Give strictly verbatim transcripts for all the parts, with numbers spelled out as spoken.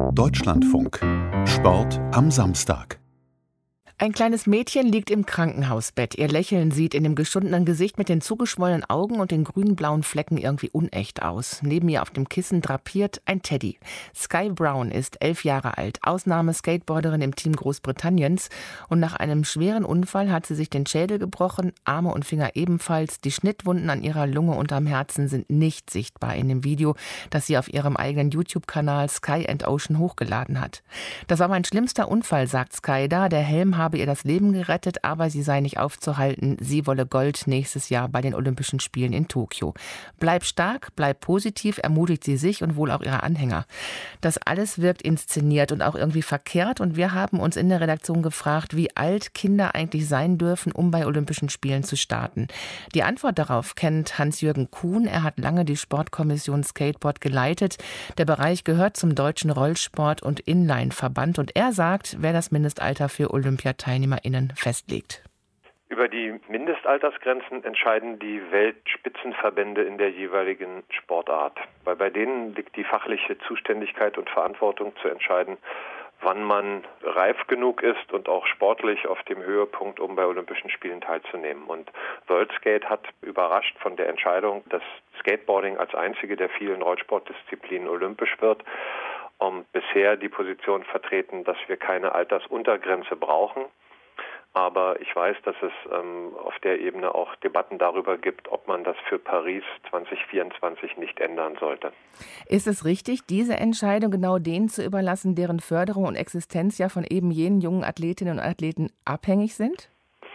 Deutschlandfunk. Sport am Samstag. Ein kleines Mädchen liegt im Krankenhausbett. Ihr Lächeln sieht in dem geschundenen Gesicht mit den zugeschwollenen Augen und den grün-blauen Flecken irgendwie unecht aus. Neben ihr auf dem Kissen drapiert ein Teddy. Sky Brown ist elf Jahre alt, Ausnahme-Skateboarderin im Team Großbritanniens. Und nach einem schweren Unfall hat sie sich den Schädel gebrochen, Arme und Finger ebenfalls. Die Schnittwunden an ihrer Lunge und am Herzen sind nicht sichtbar in dem Video, das sie auf ihrem eigenen YouTube-Kanal Sky and Ocean hochgeladen hat. Das war mein schlimmster Unfall, sagt Sky da. Der Helm habe ihr das Leben gerettet, aber sie sei nicht aufzuhalten. Sie wolle Gold nächstes Jahr bei den Olympischen Spielen in Tokio. Bleib stark, bleib positiv, ermutigt sie sich und wohl auch ihre Anhänger. Das alles wirkt inszeniert und auch irgendwie verkehrt. Und wir haben uns in der Redaktion gefragt, wie alt Kinder eigentlich sein dürfen, um bei Olympischen Spielen zu starten. Die Antwort darauf kennt Hans-Jürgen Kuhn. Er hat lange die Sportkommission Skateboard geleitet. Der Bereich gehört zum Deutschen Rollsport- und Inline-Verband. Und er sagt, wer das Mindestalter für OlympiateilnehmerInnen festlegt. Über die Mindestaltersgrenzen entscheiden die Weltspitzenverbände in der jeweiligen Sportart. Weil bei denen liegt die fachliche Zuständigkeit und Verantwortung zu entscheiden, wann man reif genug ist und auch sportlich auf dem Höhepunkt, um bei Olympischen Spielen teilzunehmen. Und World Skate hat überrascht von der Entscheidung, dass Skateboarding als einzige der vielen Rollsportdisziplinen olympisch wird, um bisher die Position vertreten, dass wir keine Altersuntergrenze brauchen. Aber ich weiß, dass es ähm, auf der Ebene auch Debatten darüber gibt, ob man das für Paris zwanzig vierundzwanzig nicht ändern sollte. Ist es richtig, diese Entscheidung genau denen zu überlassen, deren Förderung und Existenz ja von eben jenen jungen Athletinnen und Athleten abhängig sind?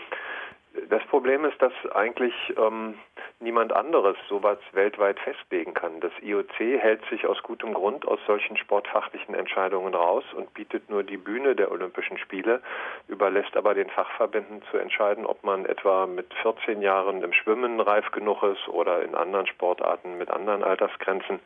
Das Problem ist, dass eigentlich ähm, niemand anderes sowas weltweit festlegen kann. Das I O C hält sich aus gutem Grund aus solchen sportfachlichen Entscheidungen raus und bietet nur die Bühne der Olympischen Spiele, überlässt aber den Fachverbänden zu entscheiden, ob man etwa mit vierzehn Jahren im Schwimmen reif genug ist oder in anderen Sportarten mit anderen Altersgrenzen.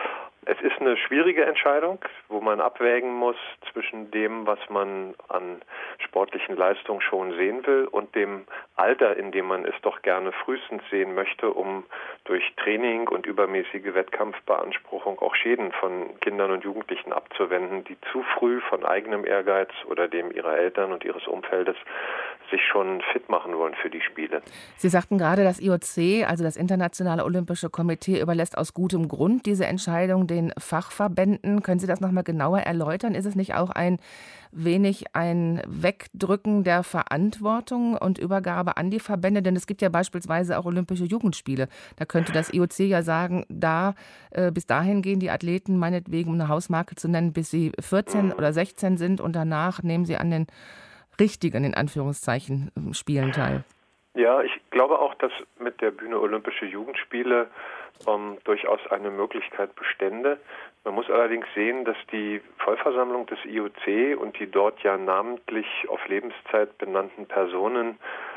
Es ist eine schwierige Entscheidung, wo man abwägen muss zwischen dem, was man an sportlichen Leistungen schon sehen will und dem Alter, in dem man es doch gerne frühestens sehen möchte, um durch Training und übermäßige Wettkampfbeanspruchung auch Schäden von Kindern und Jugendlichen abzuwenden, die zu früh von eigenem Ehrgeiz oder dem ihrer Eltern und ihres Umfeldes sich schon fit machen wollen für die Spiele. Sie sagten gerade, das I O C, also das Internationale Olympische Komitee, überlässt aus gutem Grund diese Entscheidung den Fachverbänden. Können Sie das noch mal genauer erläutern? Ist es nicht auch ein wenig ein Wegdrücken der Verantwortung und Übergabe an die Verbände? Denn es gibt ja beispielsweise auch Olympische Jugendspiele. Da könnte das I O C ja sagen, da äh, bis dahin gehen die Athleten meinetwegen, um eine Hausmarke zu nennen, bis sie vierzehn oder sechzehn sind und danach nehmen sie an den richtigen, in Anführungszeichen, Spielen teil. Ja, ich glaube auch, dass mit der Bühne Olympische Jugendspiele ähm, durchaus eine Möglichkeit bestände. Man muss allerdings sehen, dass die Vollversammlung des I O C und die dort ja namentlich auf Lebenszeit benannten Personen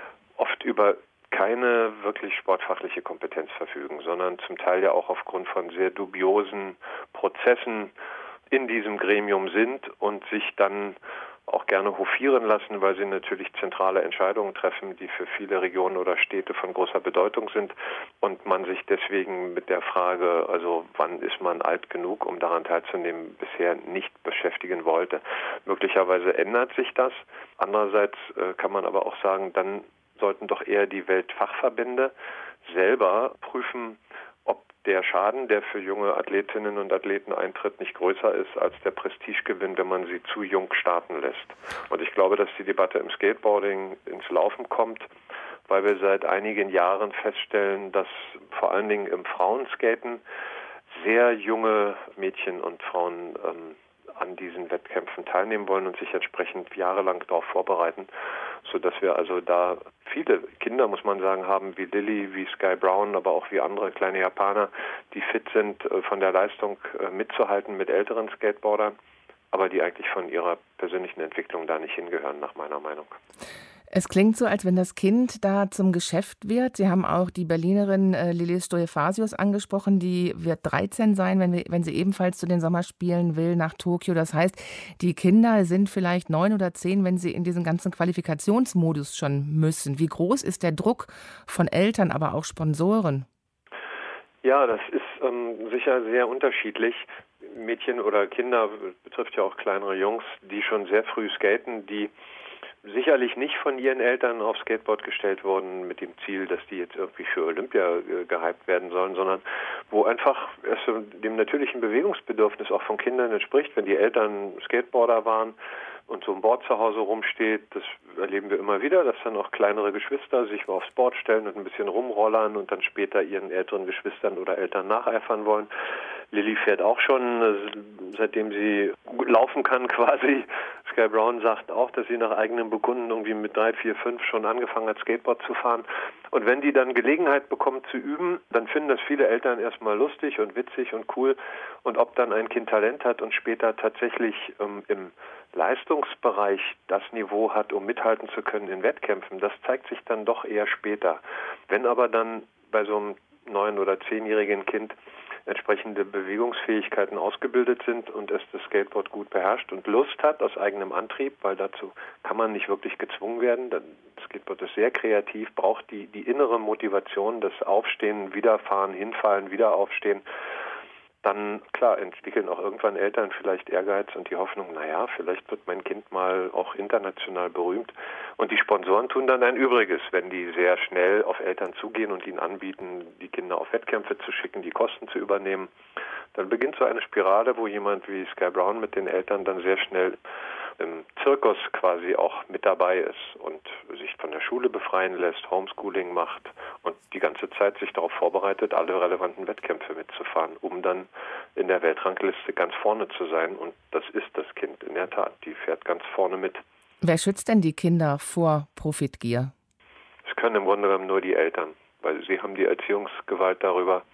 oft über keine wirklich sportfachliche Kompetenz verfügen, sondern zum Teil ja auch aufgrund von sehr dubiosen Prozessen in diesem Gremium sind und sich dann auch gerne hofieren lassen, weil sie natürlich zentrale Entscheidungen treffen, die für viele Regionen oder Städte von großer Bedeutung sind und man sich deswegen mit der Frage, also wann ist man alt genug, um daran teilzunehmen, bisher nicht beschäftigen wollte. Möglicherweise ändert sich das. Andererseits äh, kann man aber auch sagen, dann sollten doch eher die Weltfachverbände selber prüfen, ob der Schaden, der für junge Athletinnen und Athleten eintritt, nicht größer ist als der Prestigegewinn, wenn man sie zu jung starten lässt. Und ich glaube, dass die Debatte im Skateboarding ins Laufen kommt, weil wir seit einigen Jahren feststellen, dass vor allen Dingen im Frauenskaten sehr junge Mädchen und Frauen ähm, an diesen Wettkämpfen teilnehmen wollen und sich entsprechend jahrelang darauf vorbereiten, sodass wir also da viele Kinder, muss man sagen, haben, wie Lilly, wie Sky Brown, aber auch wie andere kleine Japaner, die fit sind, von der Leistung mitzuhalten mit älteren Skateboardern, aber die eigentlich von ihrer persönlichen Entwicklung da nicht hingehören, nach meiner Meinung. Es klingt so, als wenn das Kind da zum Geschäft wird. Sie haben auch die Berlinerin äh, Lili Stoifasius angesprochen, die wird dreizehn sein, wenn, wir, wenn sie ebenfalls zu den Sommerspielen will nach Tokio. Das heißt, die Kinder sind vielleicht neun oder zehn, wenn sie in diesen ganzen Qualifikationsmodus schon müssen. Wie groß ist der Druck von Eltern, aber auch Sponsoren? Ja, das ist ähm, sicher sehr unterschiedlich. Mädchen oder Kinder, betrifft ja auch kleinere Jungs, die schon sehr früh skaten, die sicherlich nicht von ihren Eltern aufs Skateboard gestellt wurden mit dem Ziel, dass die jetzt irgendwie für Olympia äh, gehypt werden sollen, sondern wo einfach es dem natürlichen Bewegungsbedürfnis auch von Kindern entspricht, wenn die Eltern Skateboarder waren und so ein Board zu Hause rumsteht. Das erleben wir immer wieder, dass dann auch kleinere Geschwister sich aufs Board stellen und ein bisschen rumrollern und dann später ihren älteren Geschwistern oder Eltern nacheifern wollen. Lilly fährt auch schon, seitdem sie gut laufen kann quasi. Sky Brown sagt auch, dass sie nach eigenem Bekunden irgendwie mit drei, vier, fünf schon angefangen hat, Skateboard zu fahren. Und wenn die dann Gelegenheit bekommt zu üben, dann finden das viele Eltern erstmal lustig und witzig und cool. Und ob dann ein Kind Talent hat und später tatsächlich ähm, im Leistungsbereich das Niveau hat, um mithalten zu können in Wettkämpfen, das zeigt sich dann doch eher später. Wenn aber dann bei so einem neun- oder zehnjährigen Kind entsprechende Bewegungsfähigkeiten ausgebildet sind und es das Skateboard gut beherrscht und Lust hat aus eigenem Antrieb, weil dazu kann man nicht wirklich gezwungen werden. Das Skateboard ist sehr kreativ, braucht die, die innere Motivation, das Aufstehen, Wiederfahren, Hinfallen, Wiederaufstehen. Dann, klar, entwickeln auch irgendwann Eltern vielleicht Ehrgeiz und die Hoffnung, naja, vielleicht wird mein Kind mal auch international berühmt. Und die Sponsoren tun dann ein Übriges, wenn die sehr schnell auf Eltern zugehen und ihnen anbieten, die Kinder auf Wettkämpfe zu schicken, die Kosten zu übernehmen. Dann beginnt so eine Spirale, wo jemand wie Sky Brown mit den Eltern dann sehr schnell im Zirkus quasi auch mit dabei ist und sich von der Schule befreien lässt, Homeschooling macht und die ganze Zeit sich darauf vorbereitet, alle relevanten Wettkämpfe mitzufahren, um dann in der Weltrangliste ganz vorne zu sein. Und das ist das Kind in der Tat, die fährt ganz vorne mit. Wer schützt denn die Kinder vor Profitgier? Es können im Grunde genommen nur die Eltern, weil sie haben die Erziehungsgewalt darüber.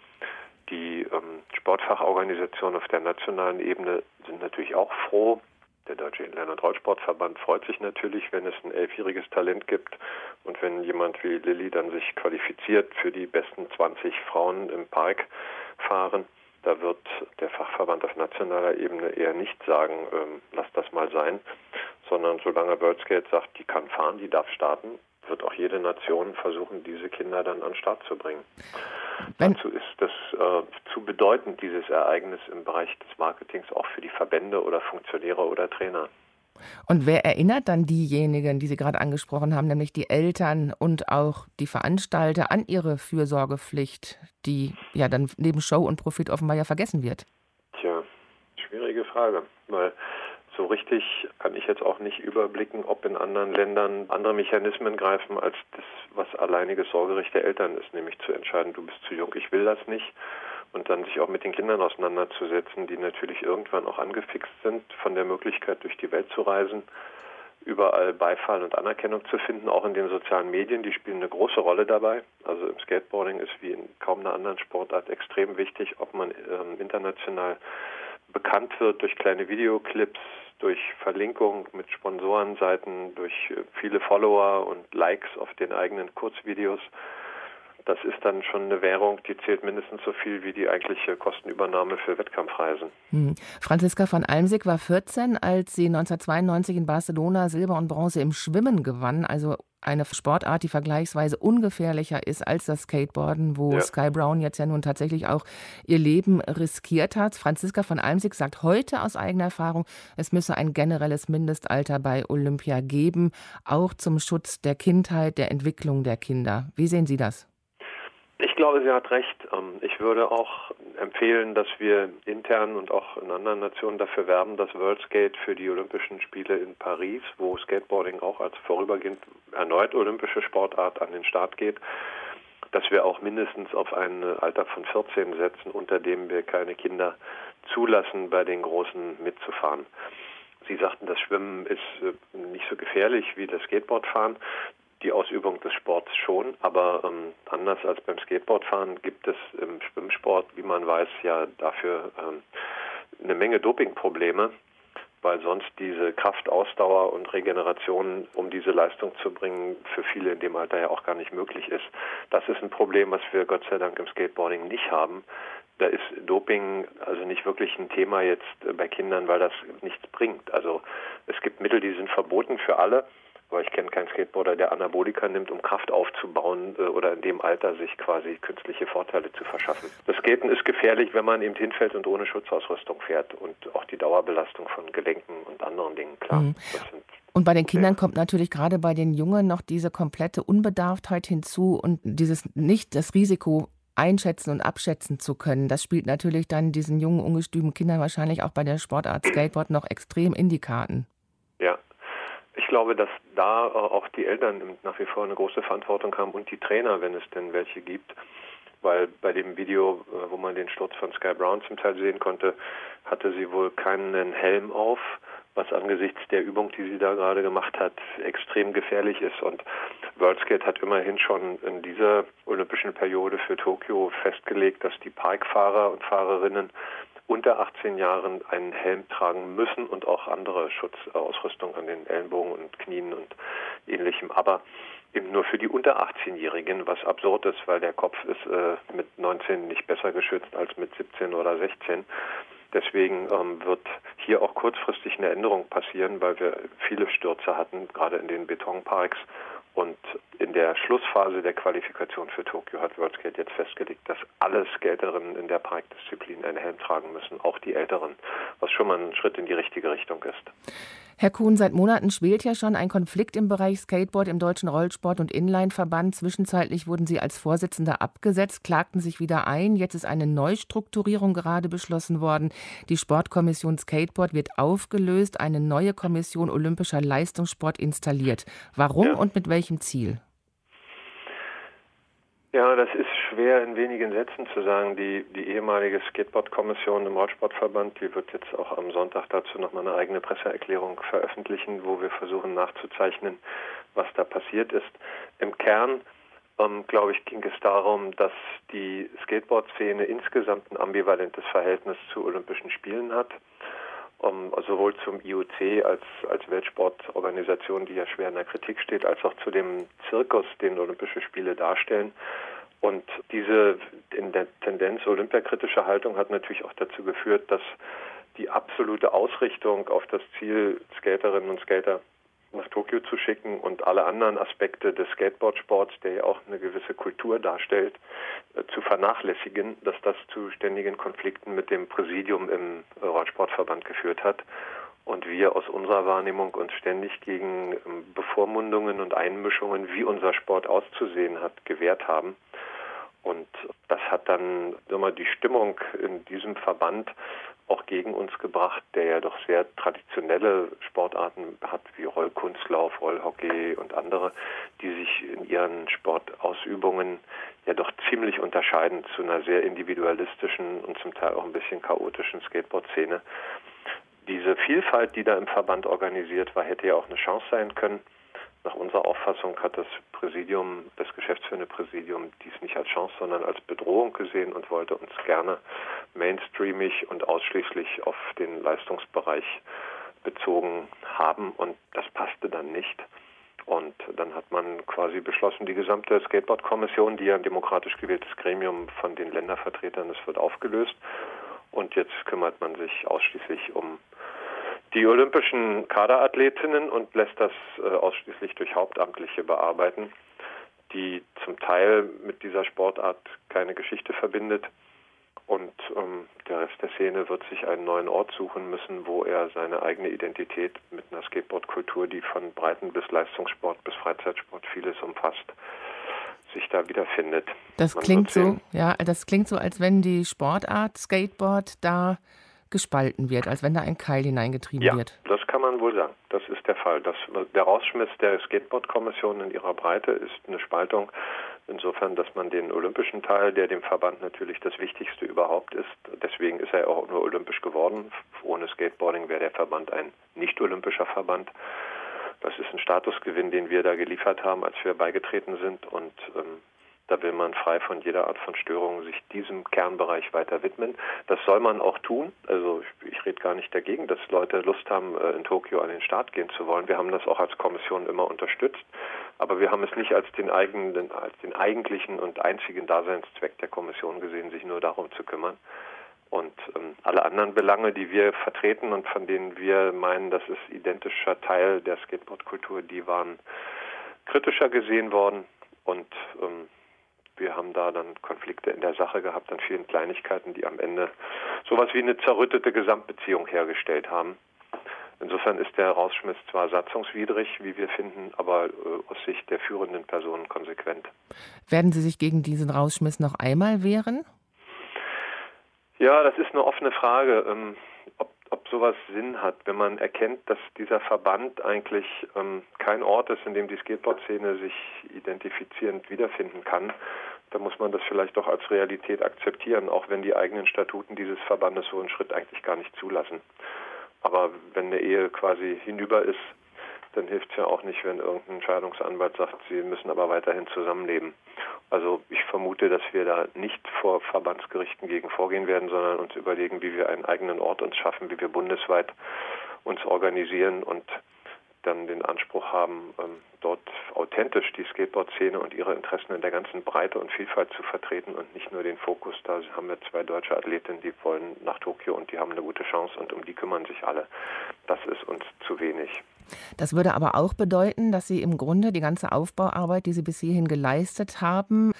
Die ähm, Sportfachorganisationen auf der nationalen Ebene sind natürlich auch froh. Der Deutsche Inline- und Rollsportverband freut sich natürlich, wenn es ein elfjähriges Talent gibt und wenn jemand wie Lilly dann sich qualifiziert für die besten zwanzig Frauen im Park fahren. Da wird der Fachverband auf nationaler Ebene eher nicht sagen, ähm, lass das mal sein, sondern solange World Skate sagt, die kann fahren, die darf starten, wird auch jede Nation versuchen, diese Kinder dann an den Start zu bringen. Wenn Dazu ist das äh, zu bedeutend, dieses Ereignis im Bereich des Marketings, auch für die Verbände oder Funktionäre oder Trainer. Und wer erinnert dann diejenigen, die Sie gerade angesprochen haben, nämlich die Eltern und auch die Veranstalter an ihre Fürsorgepflicht, die ja dann neben Show und Profit offenbar ja vergessen wird? Tja, schwierige Frage, weil so richtig kann ich jetzt auch nicht überblicken, ob in anderen Ländern andere Mechanismen greifen, als das, was alleiniges Sorgerecht der Eltern ist, nämlich zu entscheiden, du bist zu jung, ich will das nicht. Und dann sich auch mit den Kindern auseinanderzusetzen, die natürlich irgendwann auch angefixt sind von der Möglichkeit, durch die Welt zu reisen, überall Beifall und Anerkennung zu finden, auch in den sozialen Medien, die spielen eine große Rolle dabei. Also im Skateboarding ist wie in kaum einer anderen Sportart extrem wichtig, ob man ähm, international bekannt wird durch kleine Videoclips, durch Verlinkung mit Sponsorenseiten, durch viele Follower und Likes auf den eigenen Kurzvideos. Das ist dann schon eine Währung, die zählt mindestens so viel wie die eigentliche Kostenübernahme für Wettkampfreisen. Hm. Franziska von Almsick war vierzehn, als sie neunzehnhundertzweiundneunzig in Barcelona Silber und Bronze im Schwimmen gewann, also eine Sportart, die vergleichsweise ungefährlicher ist als das Skateboarden, wo ja. Sky Brown jetzt ja nun tatsächlich auch ihr Leben riskiert hat. Franziska von Almsick sagt heute aus eigener Erfahrung, es müsse ein generelles Mindestalter bei Olympia geben, auch zum Schutz der Kindheit, der Entwicklung der Kinder. Wie sehen Sie das? Ich glaube, sie hat recht. Ich würde auch empfehlen, dass wir intern und auch in anderen Nationen dafür werben, dass World Skate für die Olympischen Spiele in Paris, wo Skateboarding auch als vorübergehend erneut olympische Sportart an den Start geht, dass wir auch mindestens auf ein Alter von vierzehn setzen, unter dem wir keine Kinder zulassen, bei den Großen mitzufahren. Sie sagten, das Schwimmen ist nicht so gefährlich wie das Skateboardfahren. Die Ausübung des Sports schon, aber ähm, anders als beim Skateboardfahren gibt es im Schwimmsport, wie man weiß, ja dafür ähm, eine Menge Dopingprobleme, weil sonst diese Kraft, Ausdauer und Regeneration, um diese Leistung zu bringen, für viele in dem Alter ja auch gar nicht möglich ist. Das ist ein Problem, was wir Gott sei Dank im Skateboarding nicht haben. Da ist Doping also nicht wirklich ein Thema jetzt bei Kindern, weil das nichts bringt. Also es gibt Mittel, die sind verboten für alle. Aber ich kenne keinen Skateboarder, der Anabolika nimmt, um Kraft aufzubauen äh, oder in dem Alter sich quasi künstliche Vorteile zu verschaffen. Das Skaten ist gefährlich, wenn man eben hinfällt und ohne Schutzausrüstung fährt und auch die Dauerbelastung von Gelenken und anderen Dingen, klar. Mhm. Das sind Und bei den Kindern kommt natürlich gerade bei den Jungen noch diese komplette Unbedarftheit hinzu und dieses nicht das Risiko einschätzen und abschätzen zu können. Das spielt natürlich dann diesen jungen, ungestümen Kindern wahrscheinlich auch bei der Sportart Skateboard noch extrem in die Karten. Ja. Ich glaube, dass da auch die Eltern nach wie vor eine große Verantwortung haben und die Trainer, wenn es denn welche gibt. Weil bei dem Video, wo man den Sturz von Sky Brown zum Teil sehen konnte, hatte sie wohl keinen Helm auf, was angesichts der Übung, die sie da gerade gemacht hat, extrem gefährlich ist. Und WorldSkate hat immerhin schon in dieser olympischen Periode für Tokio festgelegt, dass die Parkfahrer und Fahrerinnen unter achtzehn Jahren einen Helm tragen müssen und auch andere Schutzausrüstung an den Ellenbogen und Knien und Ähnlichem. Aber eben nur für die unter achtzehnjährigen, was absurd ist, weil der Kopf ist äh, mit neunzehn nicht besser geschützt als mit siebzehn oder sechzehn. Deswegen ähm, wird hier auch kurzfristig eine Änderung passieren, weil wir viele Stürze hatten, gerade in den Betonparks. Und in der Schlussphase der Qualifikation für Tokio hat WorldSkate jetzt festgelegt, dass alle Skaterinnen in der Parkdisziplin einen Helm tragen müssen, auch die Älteren, was schon mal ein Schritt in die richtige Richtung ist. Herr Kuhn, seit Monaten schwelt ja schon ein Konflikt im Bereich Skateboard im Deutschen Rollsport- und Inline-Verband. Zwischenzeitlich wurden Sie als Vorsitzender abgesetzt, klagten sich wieder ein. Jetzt ist eine Neustrukturierung gerade beschlossen worden. Die Sportkommission Skateboard wird aufgelöst, eine neue Kommission Olympischer Leistungssport installiert. Warum ja. und mit welchem Ziel? Ja, das ist schwer in wenigen Sätzen zu sagen. Die, die ehemalige Skateboard-Kommission im Rollsportverband, die wird jetzt auch am Sonntag dazu nochmal eine eigene Presseerklärung veröffentlichen, wo wir versuchen nachzuzeichnen, was da passiert ist. Im Kern, ähm, glaube ich, ging es darum, dass die Skateboard-Szene insgesamt ein ambivalentes Verhältnis zu Olympischen Spielen hat. Um, sowohl zum I O C als, als Weltsportorganisation, die ja schwer in der Kritik steht, als auch zu dem Zirkus, den Olympische Spiele darstellen. Und diese in der Tendenz olympiakritische Haltung hat natürlich auch dazu geführt, dass die absolute Ausrichtung auf das Ziel, Skaterinnen und Skater nach Tokio zu schicken und alle anderen Aspekte des Skateboardsports, der ja auch eine gewisse Kultur darstellt, äh, zu vernachlässigen, dass das zu ständigen Konflikten mit dem Präsidium im äh, Rollsportverband geführt hat und wir aus unserer Wahrnehmung uns ständig gegen ähm, Bevormundungen und Einmischungen, wie unser Sport auszusehen hat, gewehrt haben. Und das hat dann sagen wir, die Stimmung in diesem Verband auch gegen uns gebracht, der ja doch sehr traditionelle Sportarten hat, wie Rollkunstlauf, Rollhockey und andere, die sich in ihren Sportausübungen ja doch ziemlich unterscheiden zu einer sehr individualistischen und zum Teil auch ein bisschen chaotischen Skateboard-Szene. Diese Vielfalt, die da im Verband organisiert war, hätte ja auch eine Chance sein können. Nach unserer Auffassung hat das Präsidium, das geschäftsführende Präsidium, dies nicht als Chance, sondern als Bedrohung gesehen und wollte uns gerne mainstreamig und ausschließlich auf den Leistungsbereich bezogen haben. Und das passte dann nicht. Und dann hat man quasi beschlossen, die gesamte Skateboard-Kommission, die ja ein demokratisch gewähltes Gremium von den Ländervertretern ist, wird aufgelöst. Und jetzt kümmert man sich ausschließlich um die olympischen Kaderathletinnen und lässt das äh, ausschließlich durch Hauptamtliche bearbeiten, die zum Teil mit dieser Sportart keine Geschichte verbindet. Und ähm, der Rest der Szene wird sich einen neuen Ort suchen müssen, wo er seine eigene Identität mit einer Skateboard-Kultur, die von Breiten- bis Leistungssport bis Freizeitsport vieles umfasst, sich da wiederfindet. Das Man klingt so, ja, das klingt so, als wenn die Sportart Skateboard da gespalten wird, als wenn da ein Keil hineingetrieben ja, wird. Ja, das kann man wohl sagen. Das ist der Fall. Das, der Rausschmiss der Skateboard-Kommission in ihrer Breite ist eine Spaltung. Insofern, dass man den olympischen Teil, der dem Verband natürlich das Wichtigste überhaupt ist, deswegen ist er auch nur olympisch geworden. Ohne Skateboarding wäre der Verband ein nicht-olympischer Verband. Das ist ein Statusgewinn, den wir da geliefert haben, als wir beigetreten sind. Und ähm, da will man frei von jeder Art von Störung sich diesem Kernbereich weiter widmen. Das soll man auch tun. Also ich, ich rede gar nicht dagegen, dass Leute Lust haben, in Tokio an den Start gehen zu wollen. Wir haben das auch als Kommission immer unterstützt. Aber wir haben es nicht als den eigenen, als den eigentlichen und einzigen Daseinszweck der Kommission gesehen, sich nur darum zu kümmern. Und ähm, alle anderen Belange, die wir vertreten und von denen wir meinen, das ist identischer Teil der Skateboardkultur, die waren kritischer gesehen worden. Und ähm, wir haben da dann Konflikte in der Sache gehabt an vielen Kleinigkeiten, die am Ende sowas wie eine zerrüttete Gesamtbeziehung hergestellt haben. Insofern ist der Rausschmiss zwar satzungswidrig, wie wir finden, aber äh, aus Sicht der führenden Personen konsequent. Werden Sie sich gegen diesen Rausschmiss noch einmal wehren? Ja, das ist eine offene Frage, ähm, ob, ob sowas Sinn hat, wenn man erkennt, dass dieser Verband eigentlich ähm, kein Ort ist, in dem die Skateboard-Szene sich identifizierend wiederfinden kann. Da muss man das vielleicht doch als Realität akzeptieren, auch wenn die eigenen Statuten dieses Verbandes so einen Schritt eigentlich gar nicht zulassen. Aber wenn eine Ehe quasi hinüber ist, dann hilft es ja auch nicht, wenn irgendein Scheidungsanwalt sagt, sie müssen aber weiterhin zusammenleben. Also ich vermute, dass wir da nicht vor Verbandsgerichten gegen vorgehen werden, sondern uns überlegen, wie wir einen eigenen Ort uns schaffen, wie wir bundesweit uns organisieren und dann den Anspruch haben, dort authentisch die Skateboard-Szene und ihre Interessen in der ganzen Breite und Vielfalt zu vertreten und nicht nur den Fokus. Da haben wir zwei deutsche Athletinnen, die wollen nach Tokio und die haben eine gute Chance und um die kümmern sich alle. Das ist uns zu wenig. Das würde aber auch bedeuten, dass Sie im Grunde die ganze Aufbauarbeit, die Sie bis hierhin geleistet haben,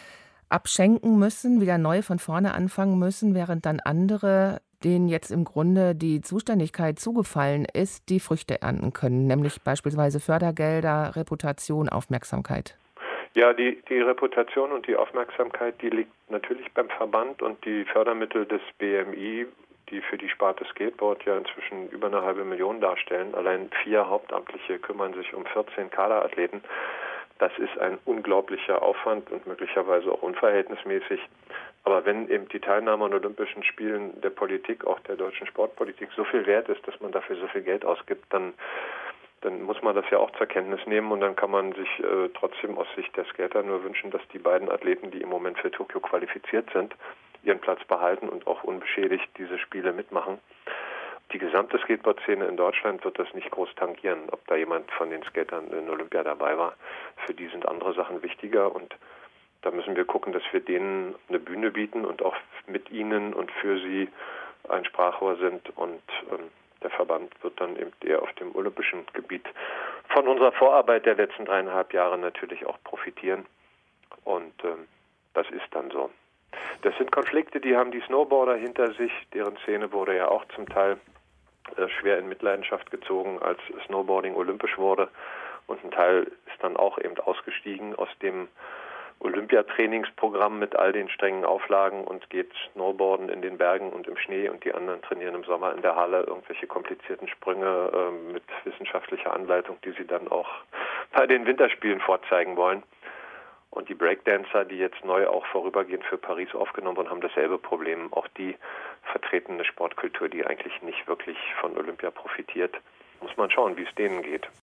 abschenken müssen, wieder neu von vorne anfangen müssen, während dann andere, denen jetzt im Grunde die Zuständigkeit zugefallen ist, die Früchte ernten können, nämlich beispielsweise Fördergelder, Reputation, Aufmerksamkeit. Ja, die, die Reputation und die Aufmerksamkeit, die liegt natürlich beim Verband und die Fördermittel des B M I, die für die Sparte Skateboard ja inzwischen über eine halbe Million darstellen. Allein vier Hauptamtliche kümmern sich um vierzehn Kaderathleten. Das ist ein unglaublicher Aufwand und möglicherweise auch unverhältnismäßig. Aber wenn eben die Teilnahme an Olympischen Spielen der Politik, auch der deutschen Sportpolitik, so viel wert ist, dass man dafür so viel Geld ausgibt, dann, dann muss man das ja auch zur Kenntnis nehmen und dann kann man sich äh, trotzdem aus Sicht der Skater nur wünschen, dass die beiden Athleten, die im Moment für Tokio qualifiziert sind, ihren Platz behalten und auch unbeschädigt diese Spiele mitmachen. Die gesamte Skateboard-Szene in Deutschland wird das nicht groß tangieren, ob da jemand von den Skatern in Olympia dabei war. Für die sind andere Sachen wichtiger und da müssen wir gucken, dass wir denen eine Bühne bieten und auch mit ihnen und für sie ein Sprachrohr sind und ähm, der Verband wird dann eben eher auf dem olympischen Gebiet von unserer Vorarbeit der letzten dreieinhalb Jahre natürlich auch profitieren und ähm, das ist dann so. Das sind Konflikte, die haben die Snowboarder hinter sich, deren Szene wurde ja auch zum Teil äh, schwer in Mitleidenschaft gezogen, als Snowboarding olympisch wurde und ein Teil ist dann auch eben ausgestiegen aus dem Olympiatrainingsprogramm mit all den strengen Auflagen und geht Snowboarden in den Bergen und im Schnee und die anderen trainieren im Sommer in der Halle irgendwelche komplizierten Sprünge äh, mit wissenschaftlicher Anleitung, die sie dann auch bei den Winterspielen vorzeigen wollen. Und die Breakdancer, die jetzt neu auch vorübergehend für Paris aufgenommen wurden, haben dasselbe Problem. Auch die vertreten eine Sportkultur, die eigentlich nicht wirklich von Olympia profitiert. Muss man schauen, wie es denen geht.